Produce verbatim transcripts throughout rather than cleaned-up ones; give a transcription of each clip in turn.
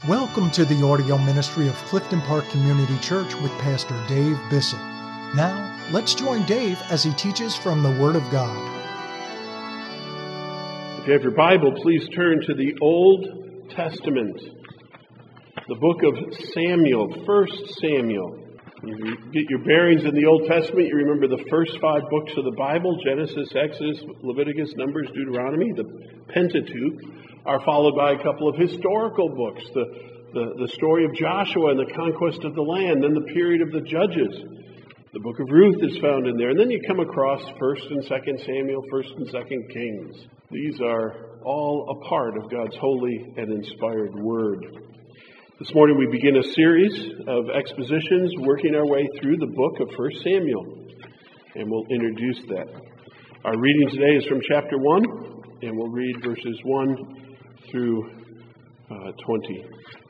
Welcome to the audio ministry of Clifton Park Community Church with Pastor Dave Bissett. Now, let's join Dave as he teaches from the Word of God. If you have your Bible, please turn to the Old Testament, the book of Samuel, First Samuel. You get your bearings in the Old Testament, you remember the first five books of the Bible, Genesis, Exodus, Leviticus, Numbers, Deuteronomy, the Pentateuch, are followed by a couple of historical books, the, the, the story of Joshua and the conquest of the land, then the period of the Judges. The book of Ruth is found in there. And then you come across First and Second Samuel, First and Second Kings. These are all a part of God's holy and inspired Word. This morning we begin a series of expositions working our way through the book of First Samuel. And we'll introduce that. Our reading today is from chapter one, and we'll read verses one through uh, twenty.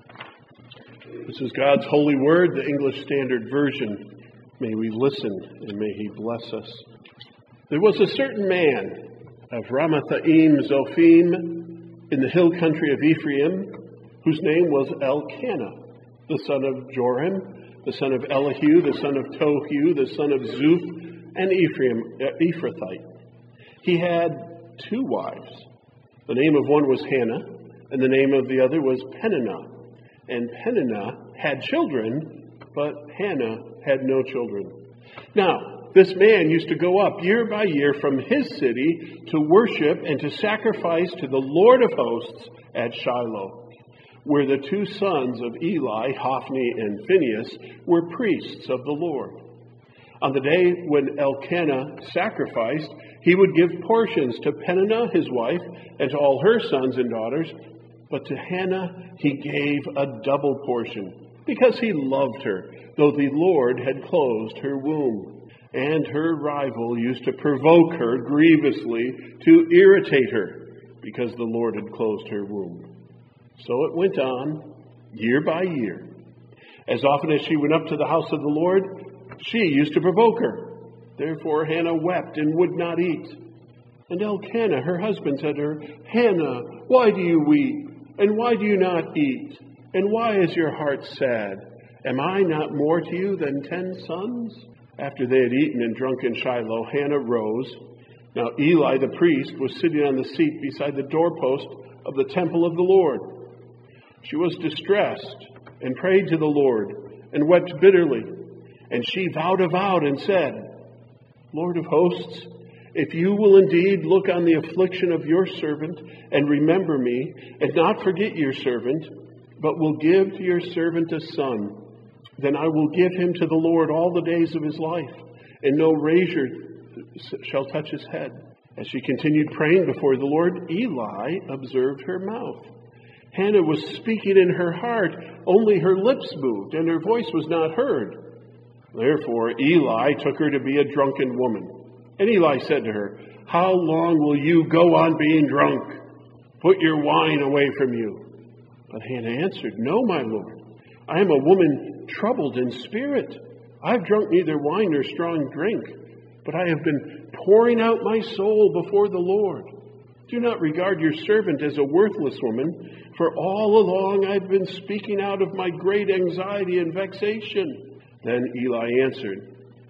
This is God's holy word, the English Standard Version. May we listen and may He bless us. There was a certain man of Ramathaim Zophim in the hill country of Ephraim, whose name was Elkanah, the son of Joram, the son of Elihu, the son of Tohu, the son of Zuph, and Ephraim, uh, Ephrathite. He had two wives. The name of one was Hannah, and the name of the other was Peninnah. And Peninnah had children, but Hannah had no children. Now, this man used to go up year by year from his city to worship and to sacrifice to the Lord of hosts at Shiloh, where the two sons of Eli, Hophni and Phinehas, were priests of the Lord. On the day when Elkanah sacrificed, he would give portions to Peninnah, his wife, and to all her sons and daughters. But to Hannah he gave a double portion, because he loved her, though the Lord had closed her womb. And her rival used to provoke her grievously to irritate her, because the Lord had closed her womb. So it went on, year by year. As often as she went up to the house of the Lord, she used to provoke her. Therefore Hannah wept and would not eat. And Elkanah, her husband, said to her, Hannah, why do you weep? And why do you not eat? And why is your heart sad? Am I not more to you than ten sons? After they had eaten and drunk in Shiloh, Hannah rose. Now Eli the priest was sitting on the seat beside the doorpost of the temple of the Lord. She was distressed and prayed to the Lord and wept bitterly. And she vowed a vow and said, Lord of hosts, if you will indeed look on the affliction of your servant and remember me, and not forget your servant, but will give to your servant a son, then I will give him to the Lord all the days of his life, and no razor shall touch his head. As she continued praying before the Lord, Eli observed her mouth. Hannah was speaking in her heart, only her lips moved, and her voice was not heard. Therefore Eli took her to be a drunken woman. And Eli said to her, How long will you go on being drunk? Put your wine away from you. But Hannah answered, No, my Lord. I am a woman troubled in spirit. I have drunk neither wine nor strong drink, but I have been pouring out my soul before the Lord. Do not regard your servant as a worthless woman, for all along I have been speaking out of my great anxiety and vexation. Then Eli answered,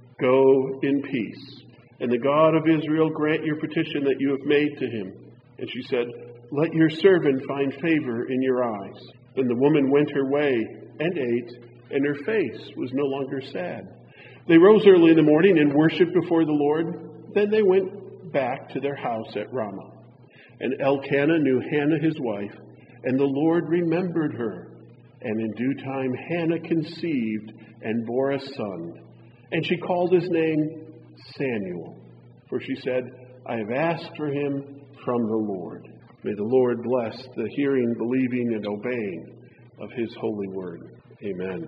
Go in peace, and the God of Israel grant your petition that you have made to him. And she said, Let your servant find favor in your eyes. Then the woman went her way and ate, and her face was no longer sad. They rose early in the morning and worshipped before the Lord. Then they went back to their house at Ramah. And Elkanah knew Hannah his wife, and the Lord remembered her. And in due time Hannah conceived and bore a son. And she called his name Samuel, for she said, I have asked for him from the Lord. May the Lord bless the hearing, believing, and obeying of his holy word. Amen.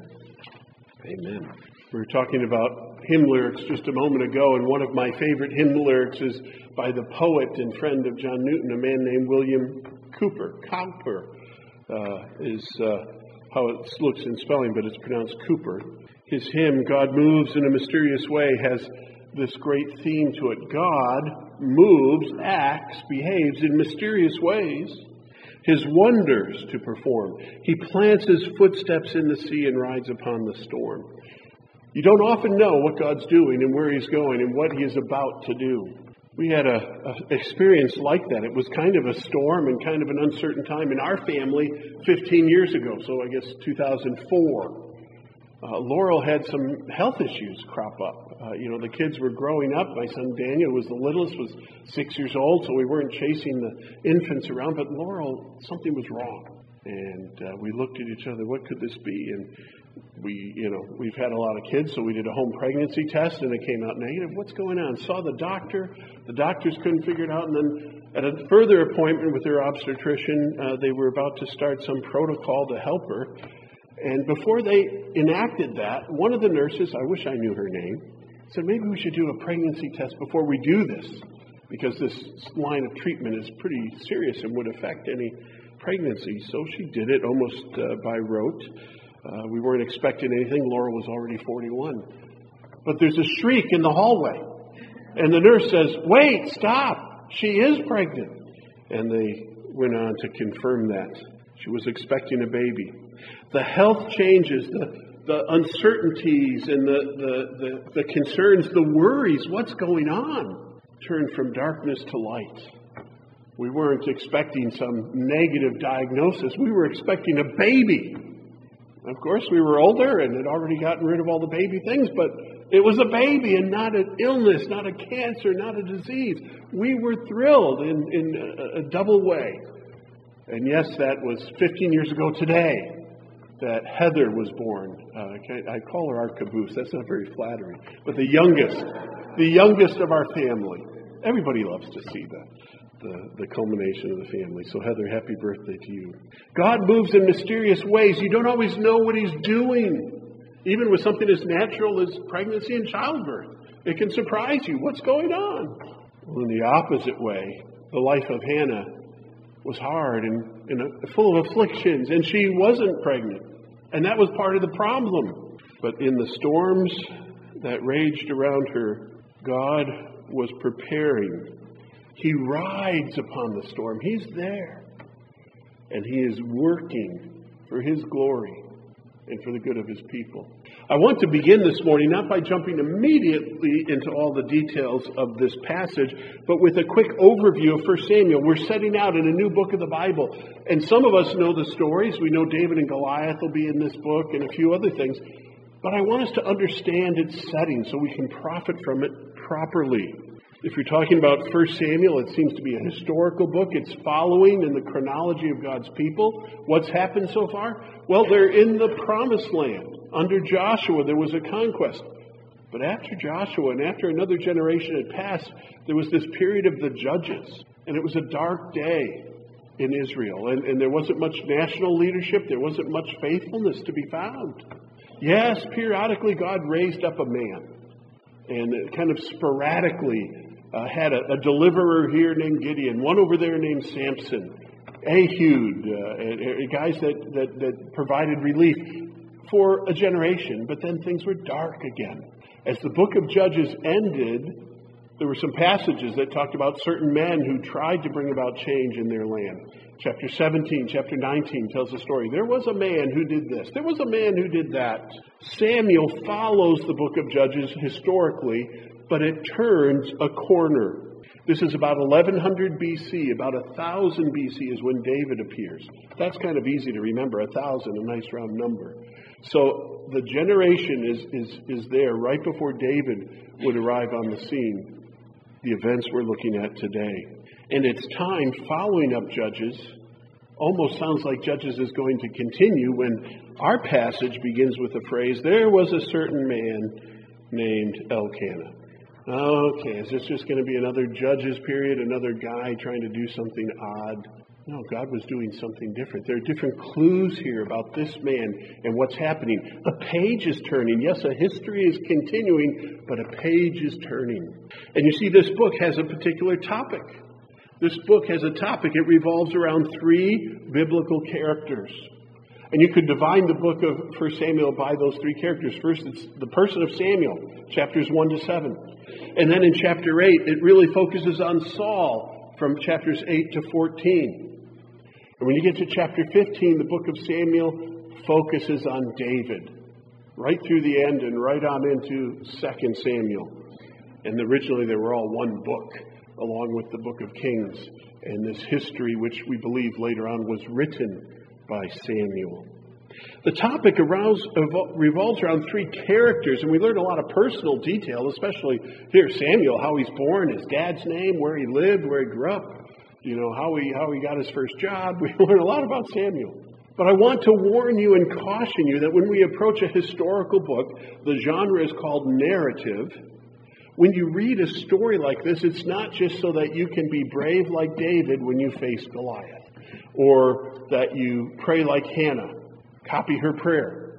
Amen. We were talking about hymn lyrics just a moment ago, and one of my favorite hymn lyrics is by the poet and friend of John Newton, a man named William Cowper. Cowper uh, is uh, how it looks in spelling, but it's pronounced Cooper. His hymn, God Moves in a Mysterious Way, has this great theme to it. God moves, acts, behaves in mysterious ways. His wonders to perform. He plants his footsteps in the sea and rides upon the storm. You don't often know what God's doing and where he's going and what he is about to do. We had a, a experience like that. It was kind of a storm and kind of an uncertain time in our family fifteen years ago, so I guess two thousand four. Uh, Laurel had some health issues crop up. Uh, you know, the kids were growing up. My son Daniel was the littlest, was six years old, so we weren't chasing the infants around. But Laurel, something was wrong. And uh, we looked at each other, what could this be? And we, you know, we've had a lot of kids, so we did a home pregnancy test, and it came out negative. What's going on? Saw the doctor. The doctors couldn't figure it out. And then at a further appointment with their obstetrician, uh, they were about to start some protocol to help her. And before they enacted that, one of the nurses, I wish I knew her name, said, maybe we should do a pregnancy test before we do this, because this line of treatment is pretty serious and would affect any pregnancy. So she did it almost uh, by rote. Uh, we weren't expecting anything. Laura was already forty-one. But there's a shriek in the hallway. And the nurse says, wait, stop. She is pregnant. And they went on to confirm that. She was expecting a baby. The health changes, the, the uncertainties and the, the, the, the concerns, the worries, what's going on, turn from darkness to light. We weren't expecting some negative diagnosis. We were expecting a baby. Of course, we were older and had already gotten rid of all the baby things, but it was a baby and not an illness, not a cancer, not a disease. We were thrilled in, in a, a double way. And yes, that was fifteen years ago today that Heather was born. Uh, I call her our caboose. That's not very flattering. But the youngest, the youngest of our family. Everybody loves to see the, the, the culmination of the family. So Heather, happy birthday to you. God moves in mysterious ways. You don't always know what he's doing. Even with something as natural as pregnancy and childbirth. It can surprise you. What's going on? Well, in the opposite way, the life of Hannah was hard and, and full of afflictions, and she wasn't pregnant. And that was part of the problem. But in the storms that raged around her, God was preparing. He rides upon the storm. He's there. And he is working for his glory and for the good of his people. I want to begin this morning not by jumping immediately into all the details of this passage, but with a quick overview of First Samuel. We're setting out in a new book of the Bible. And some of us know the stories. We know David and Goliath will be in this book and a few other things. But I want us to understand its setting so we can profit from it properly. If you're talking about First Samuel, it seems to be a historical book. It's following in the chronology of God's people. What's happened so far? Well, they're in the promised land. Under Joshua, there was a conquest. But after Joshua and after another generation had passed, there was this period of the judges. And it was a dark day in Israel. And, and there wasn't much national leadership. There wasn't much faithfulness to be found. Yes, periodically God raised up a man. And kind of sporadically uh, had a, a deliverer here named Gideon, one over there named Samson, Ehud, uh, and, and guys that, that, that provided relief for a generation. But then things were dark again. As the book of Judges ended, there were some passages that talked about certain men who tried to bring about change in their land. Chapter seventeen, chapter nineteen tells the story. There was a man who did this. There was a man who did that. Samuel follows the book of Judges historically, but it turns a corner. This is about eleven hundred B C. About one thousand B C is when David appears. That's kind of easy to remember. one thousand, a nice round number. So the generation is, is, is there right before David would arrive on the scene. The events we're looking at today. And it's time, following up Judges, almost sounds like Judges is going to continue when our passage begins with the phrase, there was a certain man named Elkanah. Okay, is this just going to be another Judges period, another guy trying to do something odd? No, God was doing something different. There are different clues here about this man and what's happening. A page is turning. Yes, a history is continuing, but a page is turning. And you see, this book has a particular topic. This book has a topic. It revolves around three biblical characters. And you could divide the book of First Samuel by those three characters. First, it's the person of Samuel, chapters one to seven. And then in chapter eight, it really focuses on Saul from chapters eight to fourteen. And when you get to chapter fifteen, the book of Samuel focuses on David, right through the end and right on into Second Samuel. And originally they were all one book, along with the book of Kings, and this history, which we believe later on was written by Samuel. The topic aroused, revolves around three characters, and we learn a lot of personal detail, especially here, Samuel, how he's born, his dad's name, where he lived, where he grew up, you know, how he, how he got his first job. We learn a lot about Samuel. But I want to warn you and caution you that when we approach a historical book, the genre is called narrative. When you read a story like this, it's not just so that you can be brave like David when you face Goliath, or that you pray like Hannah, copy her prayer.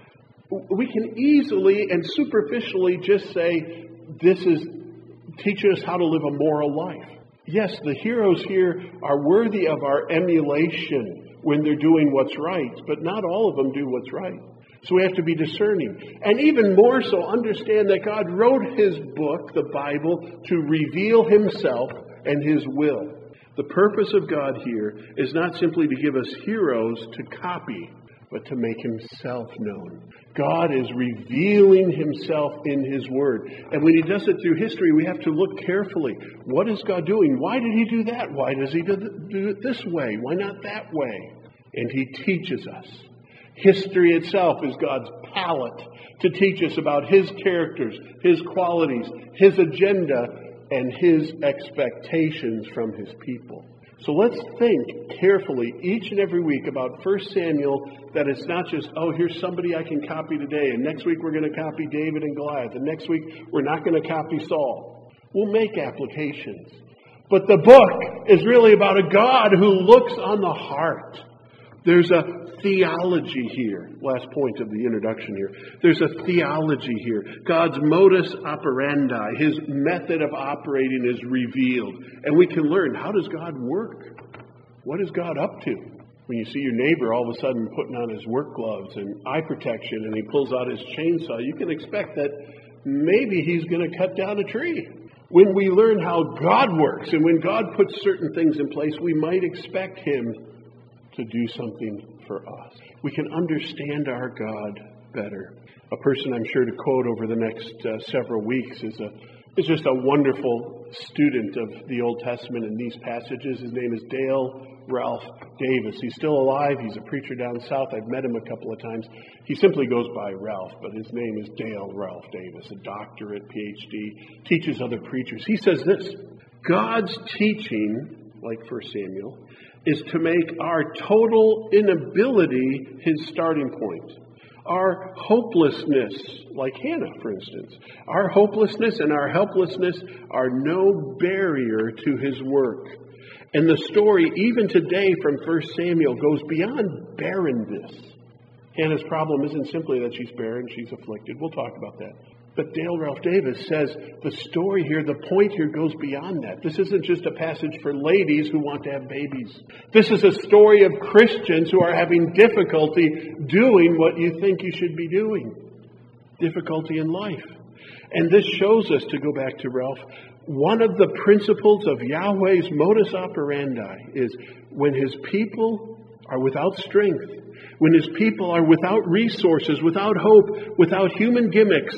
We can easily and superficially just say, this is teaching us how to live a moral life. Yes, the heroes here are worthy of our emulation when they're doing what's right, but not all of them do what's right. So we have to be discerning. And even more so, understand that God wrote his book, the Bible, to reveal himself and his will. The purpose of God here is not simply to give us heroes to copy, but to make himself known. God is revealing himself in his word. And when he does it through history, we have to look carefully. What is God doing? Why did he do that? Why does he do it this way? Why not that way? And he teaches us. History itself is God's palette to teach us about his characters, his qualities, his agenda, and his expectations from his people. So let's think carefully each and every week about First Samuel, that it's not just, oh, here's somebody I can copy today, and next week we're going to copy David and Goliath, and next week we're not going to copy Saul. We'll make applications. But the book is really about a God who looks on the heart. There's a theology here. Last point of the introduction here. There's a theology here. God's modus operandi, his method of operating is revealed. And we can learn, how does God work? What is God up to? When you see your neighbor all of a sudden putting on his work gloves and eye protection and he pulls out his chainsaw, you can expect that maybe he's going to cut down a tree. When we learn how God works and when God puts certain things in place, we might expect him to do something for us. We can understand our God better. A person I'm sure to quote over the next uh, several weeks is a is just a wonderful student of the Old Testament in these passages. His name is Dale Ralph Davis. He's still alive. He's a preacher down south. I've met him a couple of times. He simply goes by Ralph, but his name is Dale Ralph Davis, a doctorate, P H D, teaches other preachers. He says this: God's teaching, like First Samuel, is to make our total inability his starting point. Our hopelessness, like Hannah, for instance, our hopelessness and our helplessness are no barrier to his work. And the story, even today from First Samuel, goes beyond barrenness. Hannah's problem isn't simply that she's barren, she's afflicted. We'll talk about that. But Dale Ralph Davis says the story here, the point here goes beyond that. This isn't just a passage for ladies who want to have babies. This is a story of Christians who are having difficulty doing what you think you should be doing. Difficulty in life. And this shows us, to go back to Ralph, one of the principles of Yahweh's modus operandi is when his people are without strength, when his people are without resources, without hope, without human gimmicks,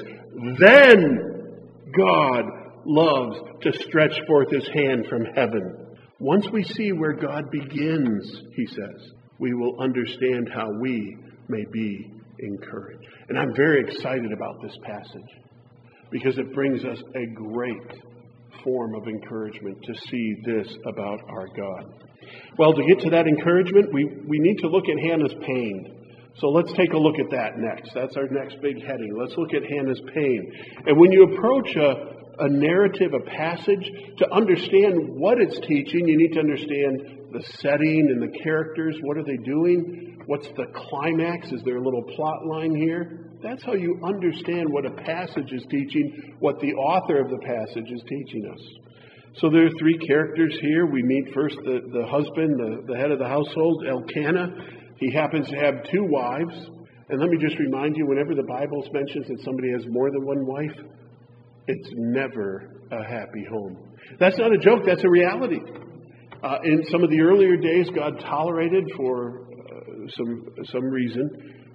then God loves to stretch forth his hand from heaven. Once we see where God begins, he says, we will understand how we may be encouraged. And I'm very excited about this passage because it brings us a great form of encouragement to see this about our God. Well, to get to that encouragement, we, we need to look at Hannah's pain. So let's take a look at that next. That's our next big heading. Let's look at Hannah's pain. And when you approach a, a narrative, a passage, to understand what it's teaching, you need to understand the setting and the characters. What are they doing? What's the climax? Is there a little plot line here? That's how you understand what a passage is teaching, what the author of the passage is teaching us. So there are three characters here. We meet first the, the husband, the, the head of the household, Elkanah. He happens to have two wives. And let me just remind you, whenever the Bible mentions that somebody has more than one wife, it's never a happy home. That's not a joke. That's a reality. Uh, in some of the earlier days, God tolerated for uh, some some reason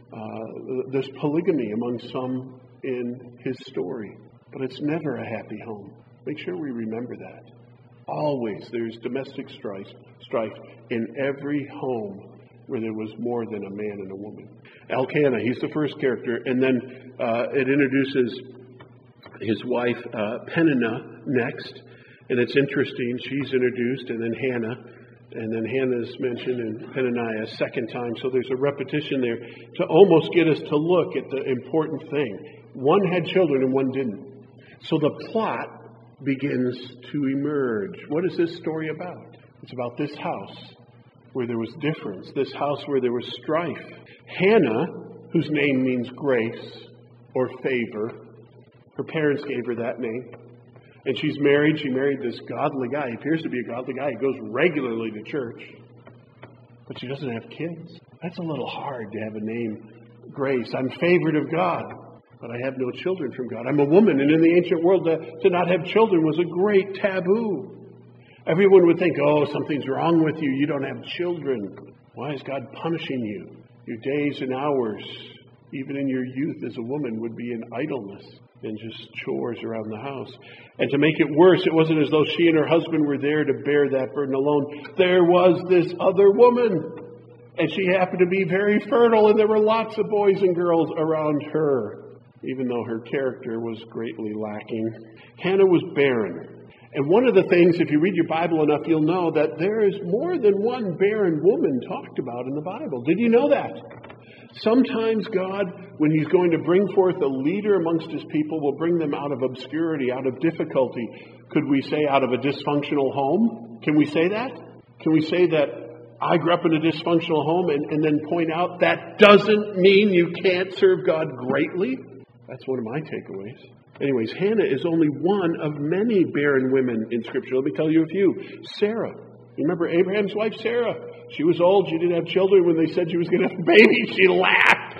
uh, this polygamy among some in his story. But it's never a happy home. Make sure we remember that. Always there's domestic strife, strife in every home where there was more than a man and a woman. Elkanah, he's the first character, and then uh, it introduces his wife uh, Peninnah next, and it's interesting. She's introduced, and then Hannah, and then Hannah is mentioned, and Peninnah a second time. So there's a repetition there to almost get us to look at the important thing. One had children and one didn't. So the plot begins to emerge. What is this story about? It's about this house where there was difference, this house where there was strife. Hannah, whose name means grace or favor, her parents gave her that name. And she's married. She married this godly guy. He appears to be a godly guy. He goes regularly to church. But she doesn't have kids. That's a little hard to have a name, Grace. I'm favored of God, but I have no children from God. I'm a woman, and in the ancient world, to, to not have children was a great taboo. Everyone would think, oh, something's wrong with you. You don't have children. Why is God punishing you? Your days and hours, even in your youth as a woman, would be in idleness and just chores around the house. And to make it worse, it wasn't as though she and her husband were there to bear that burden alone. There was this other woman, and she happened to be very fertile, and there were lots of boys and girls around her, even though her character was greatly lacking. Hannah was barren. And one of the things, if you read your Bible enough, you'll know that there is more than one barren woman talked about in the Bible. Did you know that? Sometimes God, when he's going to bring forth a leader amongst his people, will bring them out of obscurity, out of difficulty. Could we say out of a dysfunctional home? Can we say that? Can we say that I grew up in a dysfunctional home and, and then point out that doesn't mean you can't serve God greatly? That's one of my takeaways. Anyways, Hannah is only one of many barren women in Scripture. Let me tell you a few. Sarah. You remember Abraham's wife, Sarah? She was old. She didn't have children. When they said she was going to have a baby, she laughed.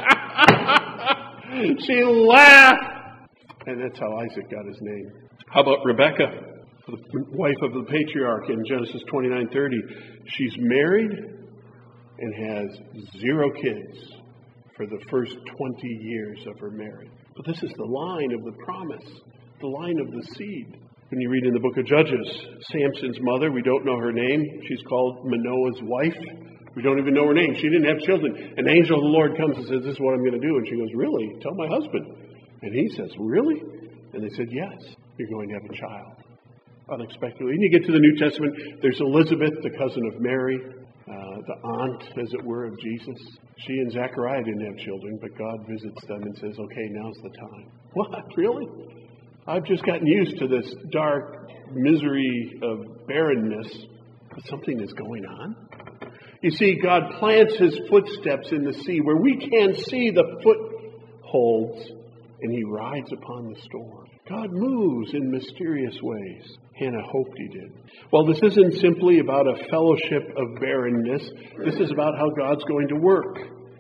She laughed. And that's how Isaac got his name. How about Rebekah, the wife of the patriarch in Genesis twenty-nine thirty? She's married and has zero kids for the first twenty years of her marriage. But this is the line of the promise, the line of the seed. When you read in the book of Judges, Samson's mother, we don't know her name. She's called Manoah's wife. We don't even know her name. She didn't have children. An angel of the Lord comes and says, this is what I'm going to do. And she goes, really? Tell my husband. And he says, really? And they said, yes, you're going to have a child. Unexpectedly. And you get to the New Testament, there's Elizabeth, the cousin of Mary, uh, the aunt, as it were, of Jesus. She and Zechariah didn't have children, but God visits them and says, okay, now's the time. What? Really? I've just gotten used to this dark misery of barrenness, but something is going on. You see, God plants his footsteps in the sea where we can't see the footholds, and he rides upon the storm. God moves in mysterious ways. Hannah hoped he did. Well, this isn't simply about a fellowship of barrenness. This is about how God's going to work.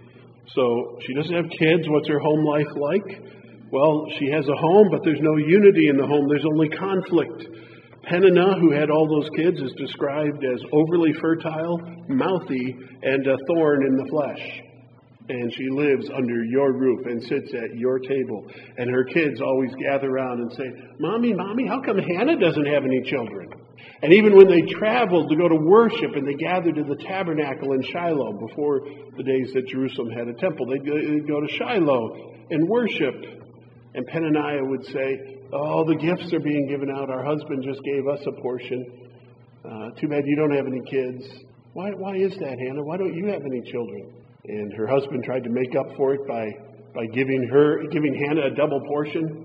So she doesn't have kids. What's her home life like? Well, she has a home, but there's no unity in the home. There's only conflict. Peninnah, who had all those kids, is described as overly fertile, mouthy, and a thorn in the flesh. And she lives under your roof and sits at your table. And her kids always gather around and say, Mommy, Mommy, how come Hannah doesn't have any children? And even when they traveled to go to worship and they gathered to the tabernacle in Shiloh, before the days that Jerusalem had a temple, they'd go to Shiloh and worship. And Peninnah would say, oh, the gifts are being given out. Our husband just gave us a portion. Uh, too bad you don't have any kids. Why, why is that, Hannah? Why don't you have any children? And her husband tried to make up for it by, by giving her, giving Hannah a double portion.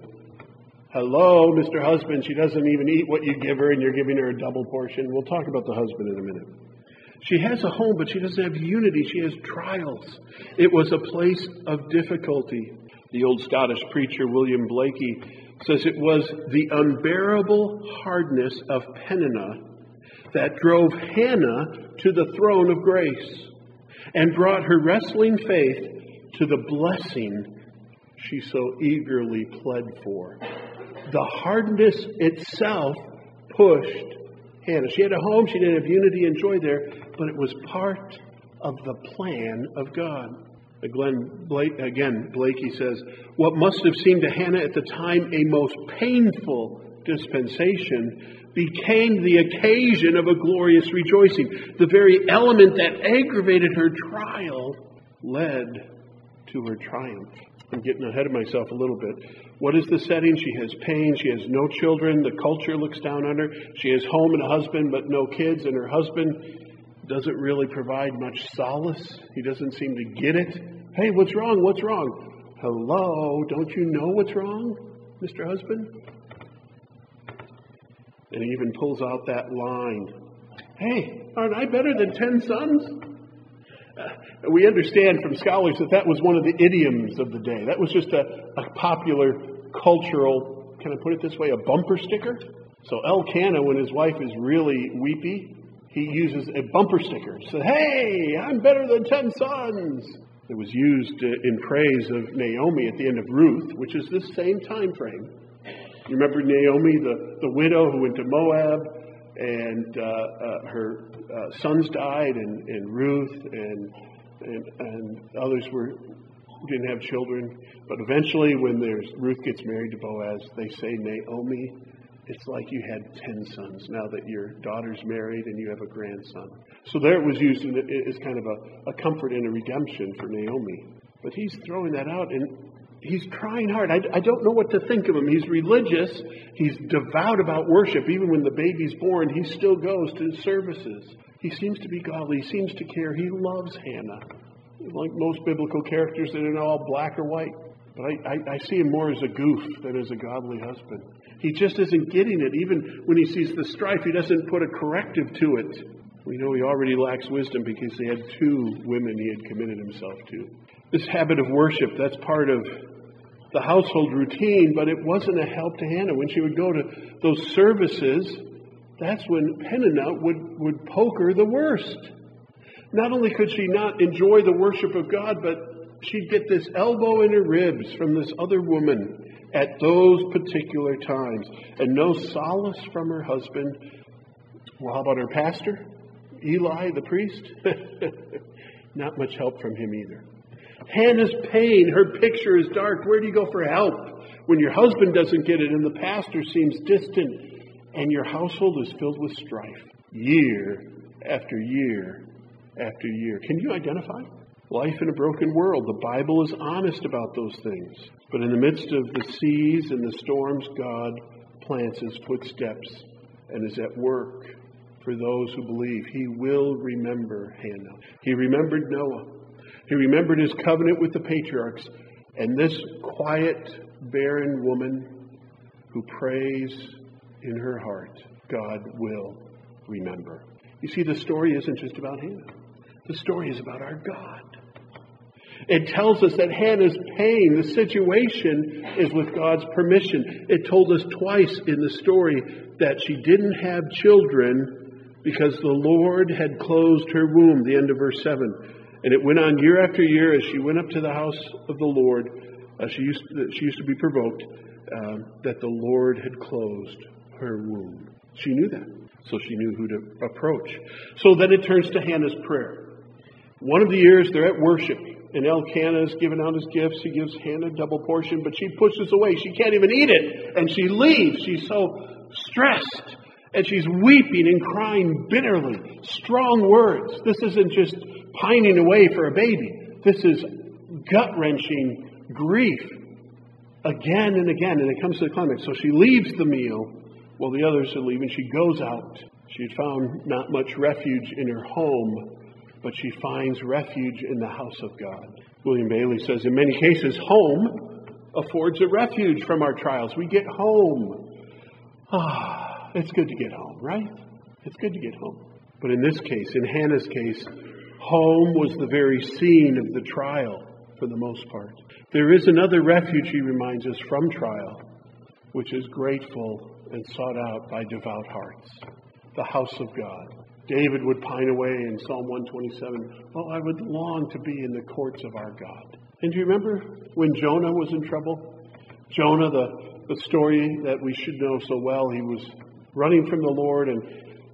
Hello, Mister Husband, she doesn't even eat what you give her, and you're giving her a double portion. We'll talk about the husband in a minute. She has a home, but she doesn't have unity. She has trials. It was a place of difficulty. The old Scottish preacher, William Blakey, says it was the unbearable hardness of Peninnah that drove Hannah to the throne of grace and brought her wrestling faith to the blessing she so eagerly pled for. The hardness itself pushed Hannah. She had a home, she didn't have unity and joy there, but it was part of the plan of God. Glenn Blake, again, Blakey says, what must have seemed to Hannah at the time a most painful dispensation became the occasion of a glorious rejoicing. The very element that aggravated her trial led to her triumph. I'm getting ahead of myself a little bit. What is the setting? She has pain. She has no children. The culture looks down on her. She has home and a husband, but no kids. And her husband doesn't really provide much solace. He doesn't seem to get it. Hey, what's wrong? What's wrong? Hello, don't you know what's wrong, Mister Husband? And he even pulls out that line. Hey, aren't I better than ten sons? Uh, we understand from scholars that that was one of the idioms of the day. That was just a, a popular cultural, can I put it this way, a bumper sticker? So Elkanah, when his wife is really weepy, he uses a bumper sticker. So, hey, I'm better than ten sons. It was used in praise of Naomi at the end of Ruth, which is this same time frame. You remember Naomi, the, the widow who went to Moab, and uh, uh, her uh, sons died, and, and Ruth and, and and others were didn't have children. But eventually, when there's Ruth gets married to Boaz, they say, Naomi, it's like you had ten sons now that your daughter's married and you have a grandson. So there it was used as kind of a, a comfort and a redemption for Naomi. But he's throwing that out, and he's trying hard. I, I don't know what to think of him. He's religious. He's devout about worship. Even when the baby's born, he still goes to services. He seems to be godly. He seems to care. He loves Hannah. Like most biblical characters, they're not all black or white. But I, I, I see him more as a goof than as a godly husband. He just isn't getting it. Even when he sees the strife, he doesn't put a corrective to it. We know he already lacks wisdom because he had two women he had committed himself to. This habit of worship, that's part of the household routine, but it wasn't a help to Hannah. When she would go to those services, that's when Peninnah would, would poke her the worst. Not only could she not enjoy the worship of God, but she'd get this elbow in her ribs from this other woman at those particular times. And no solace from her husband. Well, how about her pastor? Eli, the priest? Not much help from him either. Hannah's pain, her picture is dark. Where do you go for help when your husband doesn't get it and the pastor seems distant and your household is filled with strife year after year after year? Can you identify? Life in a broken world. The Bible is honest about those things. But in the midst of the seas and the storms, God plants his footsteps and is at work for those who believe. He will remember Hannah. He remembered Noah. He remembered his covenant with the patriarchs. And this quiet, barren woman who prays in her heart, God will remember. You see, the story isn't just about Hannah. The story is about our God. It tells us that Hannah's pain, the situation, is with God's permission. It told us twice in the story that she didn't have children because the Lord had closed her womb, the end of verse seven. And it went on year after year as she went up to the house of the Lord. Uh, she, used to, she used to be provoked uh, that the Lord had closed her womb. She knew that. So she knew who to approach. So then it turns to Hannah's prayer. One of the years they're at worship. And Elkanah is giving out his gifts. He gives Hannah a double portion. But she pushes away. She can't even eat it. And she leaves. She's so stressed. And she's weeping and crying bitterly. Strong words. This isn't just pining away for a baby. This is gut-wrenching grief. Again and again. And it comes to the climax. So she leaves the meal while the others are leaving. She goes out. She had found not much refuge in her home, but she finds refuge in the house of God. William Bailey says, in many cases, home affords a refuge from our trials. We get home. Ah, it's good to get home, right? It's good to get home. But in this case, in Hannah's case, home was the very scene of the trial for the most part. There is another refuge, he reminds us, from trial, which is grateful and sought out by devout hearts. The house of God. David would pine away in Psalm one twenty-seven. Oh, I would long to be in the courts of our God. And do you remember when Jonah was in trouble? Jonah, the, the story that we should know so well, he was running from the Lord, and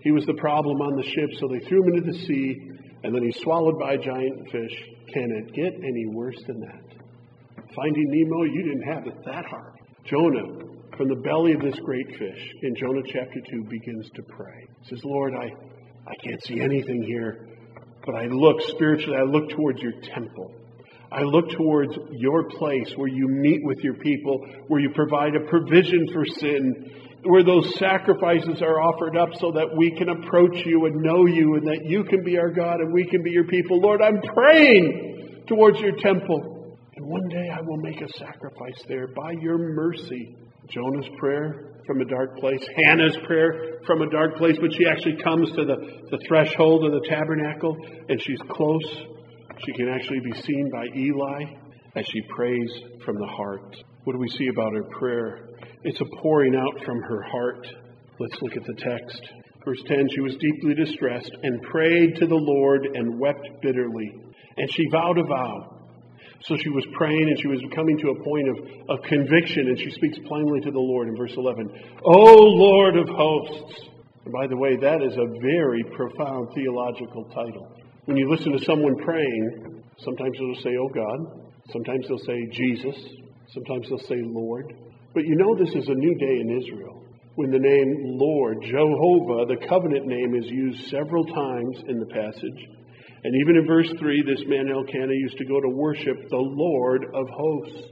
He was the problem on the ship, so they threw him into the sea, and then he's swallowed by a giant fish. Can it get any worse than that? Finding Nemo, you didn't have it that hard. Jonah, from the belly of this great fish, in Jonah chapter two, begins to pray. He says, Lord, I, I can't see anything here, but I look spiritually, I look towards your temple. I look towards your place where you meet with your people, where you provide a provision for sin, where those sacrifices are offered up so that we can approach you and know you, and that you can be our God and we can be your people. Lord, I'm praying towards your temple. And one day I will make a sacrifice there by your mercy. Jonah's prayer from a dark place, Hannah's prayer from a dark place, but she actually comes to the, the threshold of the tabernacle, and she's close. She can actually be seen by Eli as she prays from the heart. What do we see about her prayer? It's a pouring out from her heart. Let's look at the text. Verse ten, she was deeply distressed and prayed to the Lord and wept bitterly. And she vowed a vow. So she was praying and she was coming to a point of, of conviction, and she speaks plainly to the Lord in verse eleven. O Lord of hosts. And by the way, that is a very profound theological title. When you listen to someone praying, sometimes they'll say, oh God. Sometimes they'll say Jesus. Sometimes they'll say Lord. But you know this is a new day in Israel, when the name Lord, Jehovah, the covenant name, is used several times in the passage. And even in verse three, this man Elkanah used to go to worship the Lord of hosts,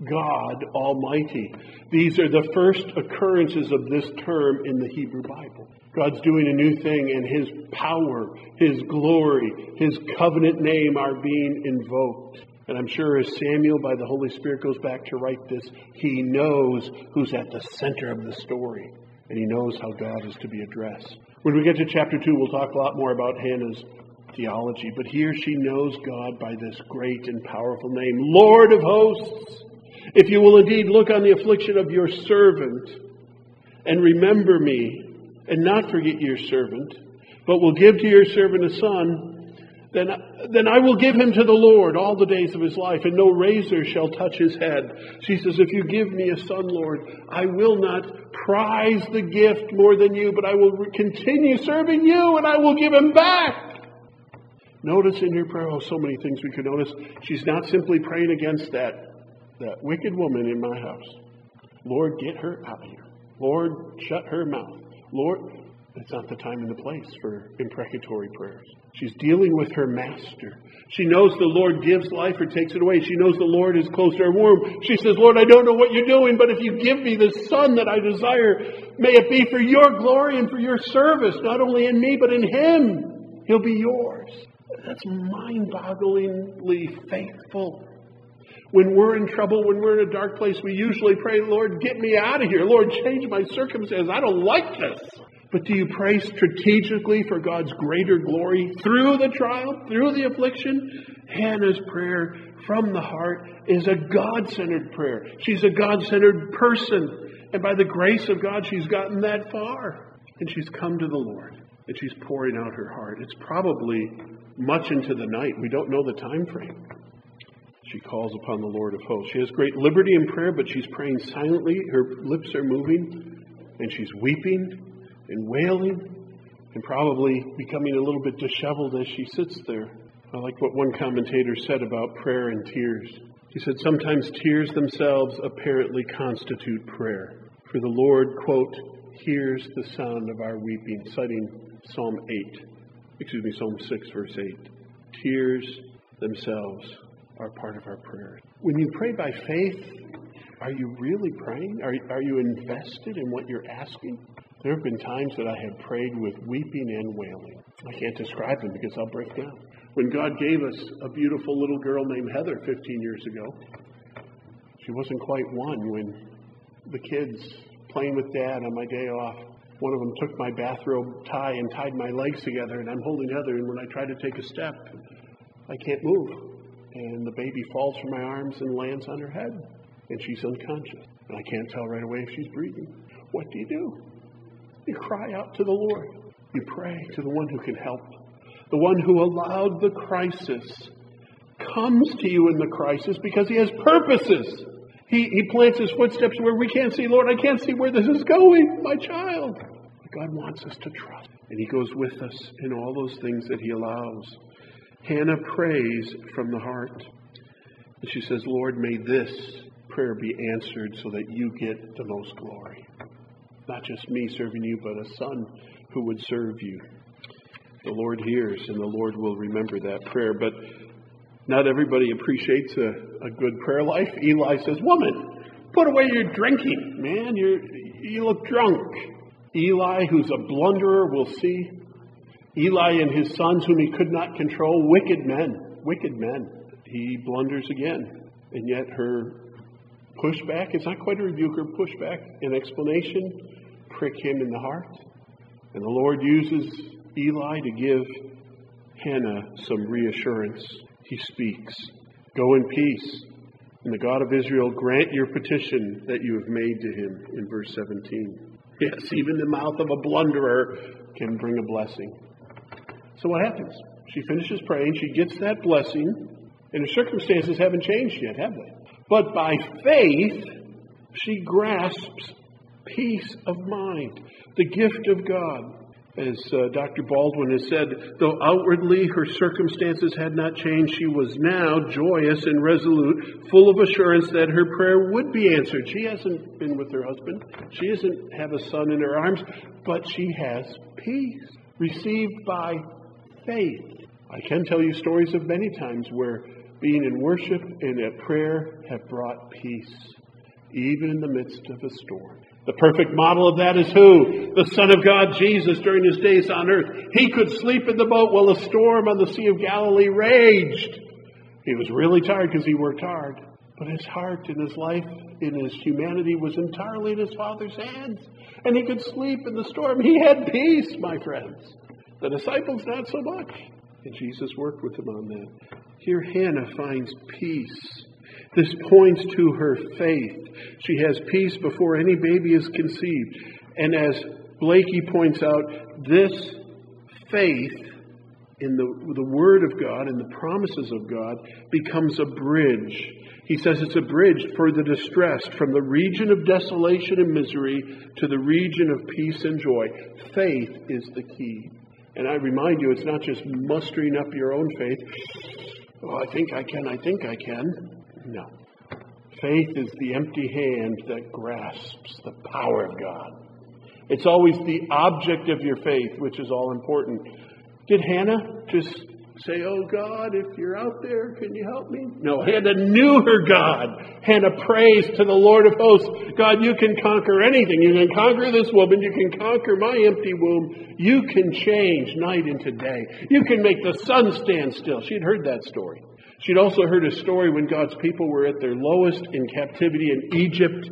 God Almighty. These are the first occurrences of this term in the Hebrew Bible. God's doing a new thing, and his power, his glory, his covenant name are being invoked. And I'm sure as Samuel, by the Holy Spirit, goes back to write this, he knows who's at the center of the story. And he knows how God is to be addressed. When we get to chapter two, we'll talk a lot more about Hannah's theology. But here she knows God by this great and powerful name, Lord of hosts. If you will indeed look on the affliction of your servant and remember me and not forget your servant, but will give to your servant a son, Then, then I will give him to the Lord all the days of his life, and no razor shall touch his head. She says, if you give me a son, Lord, I will not prize the gift more than you, but I will continue serving you, and I will give him back. Notice in her prayer, oh, so many things we could notice. She's not simply praying against that, that wicked woman in my house. Lord, get her out of here. Lord, shut her mouth. Lord, it's not the time and the place for imprecatory prayers. She's dealing with her master. She knows the Lord gives life or takes it away. She knows the Lord is close to her womb. She says, Lord, I don't know what you're doing, but if you give me the son that I desire, may it be for your glory and for your service, not only in me, but in him. He'll be yours. That's mind-bogglingly faithful. When we're in trouble, when we're in a dark place, we usually pray, Lord, get me out of here. Lord, change my circumstances. I don't like this. But do you pray strategically for God's greater glory through the trial, through the affliction? Hannah's prayer from the heart is a God-centered prayer. She's a God-centered person. And by the grace of God, she's gotten that far. And she's come to the Lord. And she's pouring out her heart. It's probably much into the night. We don't know the time frame. She calls upon the Lord of hosts. She has great liberty in prayer, but she's praying silently. Her lips are moving. And she's weeping and wailing, and probably becoming a little bit disheveled as she sits there. I like what one commentator said about prayer and tears. He said, sometimes tears themselves apparently constitute prayer. For the Lord, quote, hears the sound of our weeping, citing Psalm eight. Excuse me, Psalm six, verse eight. Tears themselves are part of our prayer. When you pray by faith, are you really praying? Are, are you invested in what you're asking? There have been times that I have prayed with weeping and wailing. I can't describe them because I'll break down. When God gave us a beautiful little girl named Heather fifteen years ago, she wasn't quite one when the kids playing with Dad on my day off, one of them took my bathrobe tie and tied my legs together, and I'm holding Heather, and when I try to take a step, I can't move. And the baby falls from my arms and lands on her head, and she's unconscious. And I can't tell right away if she's breathing. What do you do? You cry out to the Lord. You pray to the one who can help. The one who allowed the crisis comes to you in the crisis because he has purposes. He, he plants his footsteps where we can't see. Lord, I can't see where this is going, my child. But God wants us to trust. And he goes with us in all those things that he allows. Hannah prays from the heart. And she says, Lord, may this prayer be answered so that you get the most glory. Not just me serving you, but a son who would serve you. The Lord hears, and the Lord will remember that prayer. But not everybody appreciates a, a good prayer life. Eli says, woman, put away your drinking. Man, you're, you look drunk. Eli, who's a blunderer, we'll see. Eli and his sons, whom he could not control, wicked men. Wicked men. He blunders again. And yet her pushback, it's not quite a rebuke, her pushback, an explanation, prick him in the heart. And the Lord uses Eli to give Hannah some reassurance. He speaks, go in peace, and the God of Israel grant your petition that you have made to him, in verse seventeen. Yes, even the mouth of a blunderer can bring a blessing. So what happens? She finishes praying, she gets that blessing, and her circumstances haven't changed yet, have they? But by faith, she grasps peace of mind, the gift of God. As uh, Doctor Baldwin has said, though outwardly her circumstances had not changed, she was now joyous and resolute, full of assurance that her prayer would be answered. She hasn't been with her husband. She doesn't have a son in her arms, but she has peace, received by faith. I can tell you stories of many times where being in worship and at prayer have brought peace, even in the midst of a storm. The perfect model of that is who? The Son of God, Jesus, during his days on earth. He could sleep in the boat while a storm on the Sea of Galilee raged. He was really tired because he worked hard. But his heart and his life in his humanity was entirely in his Father's hands. And he could sleep in the storm. He had peace, my friends. The disciples, not so much. And Jesus worked with him on that. Here Hannah finds peace. This points to her faith. She has peace before any baby is conceived. And as Blakey points out, this faith in the, the Word of God and the promises of God becomes a bridge. He says it's a bridge for the distressed from the region of desolation and misery to the region of peace and joy. Faith is the key. And I remind you, it's not just mustering up your own faith. Oh, I think I can, I think I can. No. Faith is the empty hand that grasps the power of God. It's always the object of your faith, which is all important. Did Hannah just say, oh God, if you're out there, can you help me? No, Hannah knew her God. Hannah prays to the Lord of hosts. God, you can conquer anything. You can conquer this woman. You can conquer my empty womb. You can change night into day. You can make the sun stand still. She'd heard that story. She'd also heard a story when God's people were at their lowest in captivity in Egypt.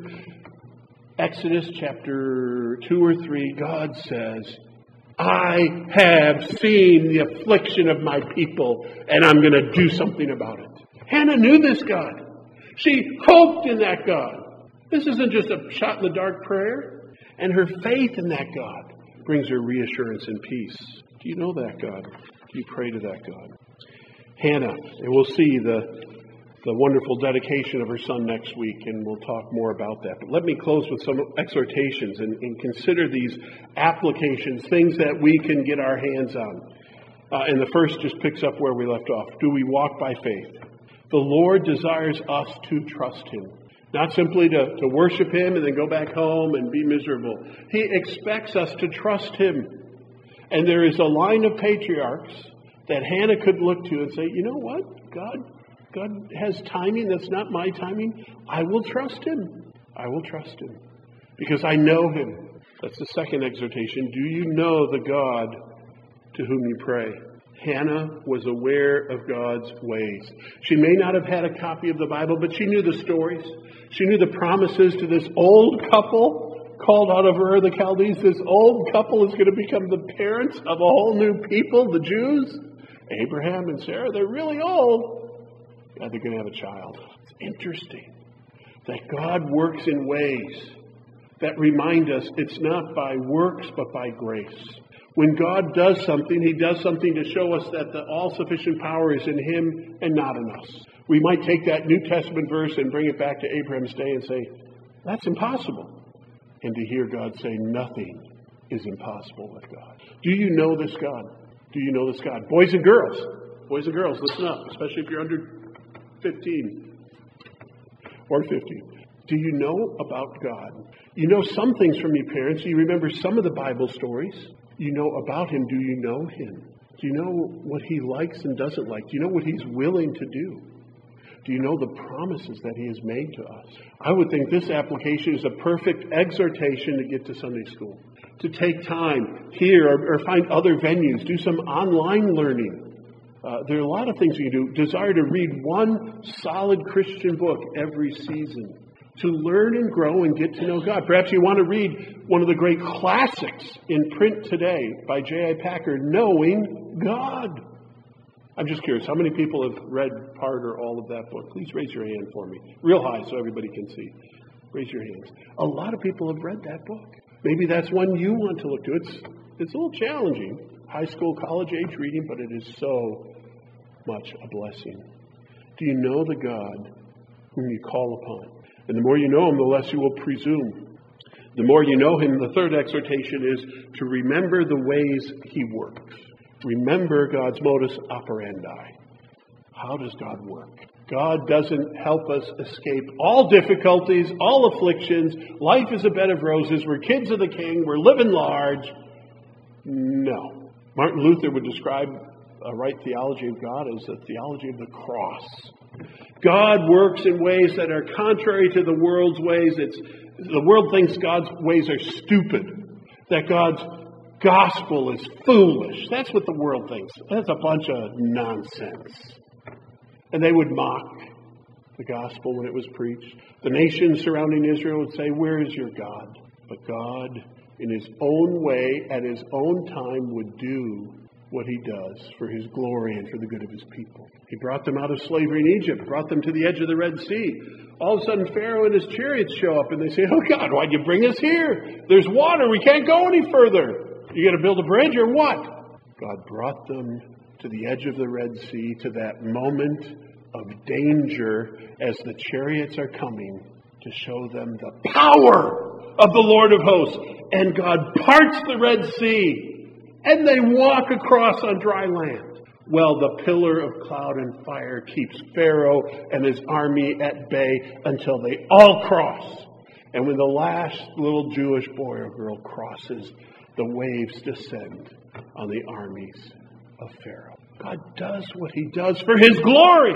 Exodus chapter two or three, God says, I have seen the affliction of my people, and I'm going to do something about it. Hannah knew this God. She hoped in that God. This isn't just a shot-in-the-dark prayer. And her faith in that God brings her reassurance and peace. Do you know that God? Do you pray to that God? Hannah, and we'll see the, the wonderful dedication of her son next week, and we'll talk more about that. But let me close with some exhortations and, and consider these applications, things that we can get our hands on. Uh, and the first just picks up where we left off. Do we walk by faith? The Lord desires us to trust him. Not simply to, to worship him and then go back home and be miserable. He expects us to trust him. And there is a line of patriarchs that Hannah could look to and say, you know what? God, God has timing that's not my timing. I will trust him. I will trust him. Because I know him. That's the second exhortation. Do you know the God to whom you pray? Hannah was aware of God's ways. She may not have had a copy of the Bible, but she knew the stories. She knew the promises to this old couple called out of Ur of the Chaldees. This old couple is going to become the parents of a whole new people, the Jews. Abraham and Sarah, they're really old. God, they're going to have a child. It's interesting that God works in ways that remind us it's not by works, but by grace. When God does something, he does something to show us that the all-sufficient power is in him and not in us. We might take that New Testament verse and bring it back to Abraham's day and say, that's impossible. And to hear God say, nothing is impossible with God. Do you know this God? Do you know this God? Boys and girls, boys and girls, listen up, especially if you're under fifteen or fifteen. Do you know about God? You know some things from your parents. You remember some of the Bible stories. You know about Him. Do you know Him? Do you know what He likes and doesn't like? Do you know what He's willing to do? Do you know the promises that He has made to us? I would think this application is a perfect exhortation to get to Sunday school. To take time here or, or find other venues. Do some online learning. Uh, there are a lot of things you can do. Desire to read one solid Christian book every season. To learn and grow and get to know God. Perhaps you want to read one of the great classics in print today by J I Packer, Knowing God. I'm just curious, how many people have read part or all of that book? Please raise your hand for me. Real high so everybody can see. Raise your hands. A lot of people have read that book. Maybe that's one you want to look to. It's, it's a little challenging. High school, college age reading, but it is so much a blessing. Do you know the God whom you call upon? And the more you know Him, the less you will presume. The more you know Him, the third exhortation is to remember the ways He works. Remember God's modus operandi. How does God work? God doesn't help us escape all difficulties, all afflictions. Life is a bed of roses. We're kids of the King. We're living large. No. Martin Luther would describe a right theology of God as a theology of the cross. God works in ways that are contrary to the world's ways. It's, the world thinks God's ways are stupid, that God's gospel is foolish. That's what the world thinks. That's a bunch of nonsense. And they would mock the gospel when it was preached. The nations surrounding Israel would say, "Where is your God?" But God, in His own way, at His own time, would do what He does for His glory and for the good of His people. He brought them out of slavery in Egypt, brought them to the edge of the Red Sea. All of a sudden, Pharaoh and his chariots show up, and they say, "Oh God, why'd you bring us here? There's water. We can't go any further. You got to build a bridge or what?" God brought them to the edge of the Red Sea, to that moment of danger as the chariots are coming, to show them the power of the Lord of hosts. And God parts the Red Sea, and they walk across on dry land. Well, the pillar of cloud and fire keeps Pharaoh and his army at bay until they all cross. And when the last little Jewish boy or girl crosses, the waves descend on the armies of Pharaoh. God does what He does for His glory.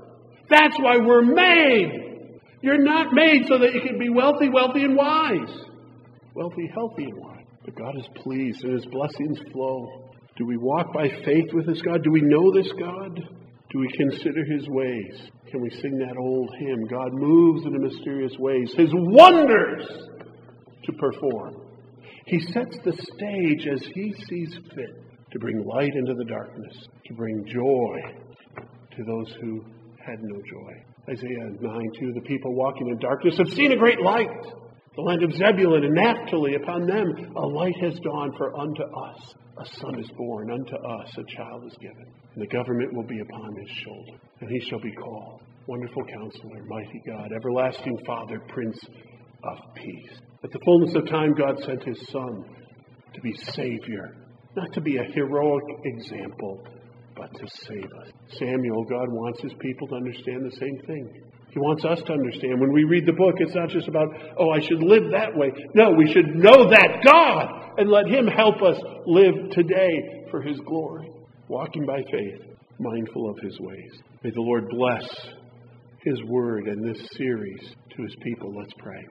That's why we're made. You're not made so that you can be wealthy, wealthy, and wise. Wealthy, healthy, and wise. But God is pleased and His blessings flow. Do we walk by faith with this God? Do we know this God? Do we consider His ways? Can we sing that old hymn? God moves in mysterious ways, His wonders to perform. He sets the stage as He sees fit to bring light into the darkness, to bring joy to those who had no joy. Isaiah nine two, the people walking in darkness have seen a great light. The land of Zebulun and Naphtali, upon them a light has dawned, for unto us a son is born, unto us a child is given. And the government will be upon His shoulder, and He shall be called Wonderful Counselor, Mighty God, Everlasting Father, Prince of Peace. At the fullness of time, God sent His Son to be Savior, not to be a heroic example, but to save us. Samuel, God wants His people to understand the same thing. He wants us to understand. When we read the book, it's not just about, oh, I should live that way. No, we should know that God and let Him help us live today for His glory. Walking by faith, mindful of His ways. May the Lord bless His word and this series to His people. Let's pray.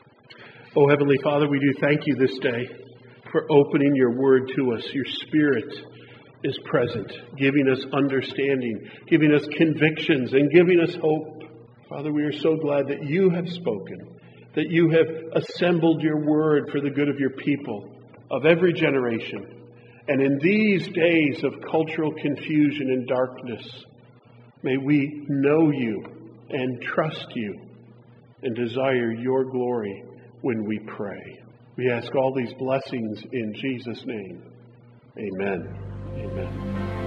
Oh, Heavenly Father, we do thank You this day for opening Your word to us. Your Spirit is present, giving us understanding, giving us convictions, and giving us hope. Father, we are so glad that You have spoken, that You have assembled Your word for the good of Your people, of every generation. And in these days of cultural confusion and darkness, may we know You and trust You and desire Your glory when we pray. We ask all these blessings in Jesus' name. Amen. Amen.